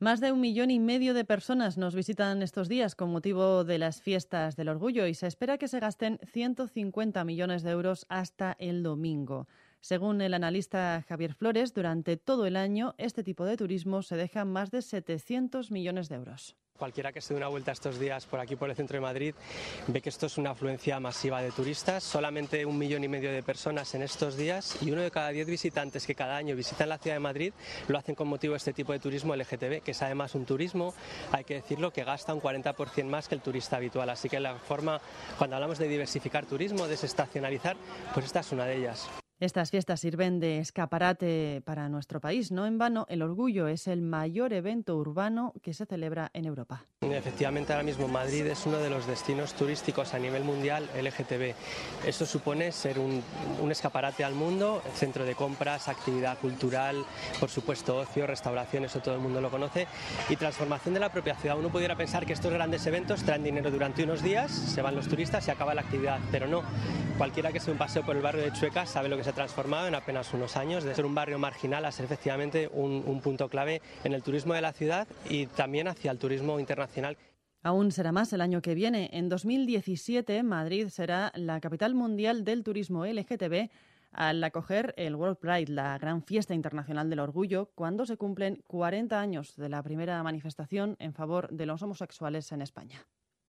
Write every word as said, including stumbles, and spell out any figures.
Más de un millón y medio de personas nos visitan estos días con motivo de las fiestas del orgullo y se espera que se gasten ciento cincuenta millones de euros hasta el domingo. Según el analista Javier Flores, durante todo el año este tipo de turismo se deja más de setecientos millones de euros. Cualquiera que se dé una vuelta estos días por aquí, por el centro de Madrid, ve que esto es una afluencia masiva de turistas. Solamente un millón y medio de personas en estos días y uno de cada diez visitantes que cada año visitan la ciudad de Madrid lo hacen con motivo de este tipo de turismo L G T B, que es además un turismo, hay que decirlo, que gasta un cuarenta por ciento más que el turista habitual. Así que la forma, cuando hablamos de diversificar turismo, desestacionalizar, pues esta es una de ellas. Estas fiestas sirven de escaparate para nuestro país. No en vano, el Orgullo es el mayor evento urbano que se celebra en Europa. Efectivamente, ahora mismo Madrid es uno de los destinos turísticos a nivel mundial L G T B. Eso supone ser un, un escaparate al mundo, centro de compras, actividad cultural, por supuesto ocio, restauración, eso todo el mundo lo conoce, y transformación de la propia ciudad. Uno pudiera pensar que estos grandes eventos traen dinero durante unos días, se van los turistas y acaba la actividad, pero no. Cualquiera que se dé un paseo por el barrio de Chueca sabe lo que se ha transformado en apenas unos años, de ser un barrio marginal a ser efectivamente un, un punto clave en el turismo de la ciudad y también hacia el turismo internacional. Aún será más el año que viene. En dos mil diecisiete, Madrid será la capital mundial del turismo L G T B al acoger el World Pride, la gran fiesta internacional del orgullo, cuando se cumplen cuarenta años de la primera manifestación en favor de los homosexuales en España.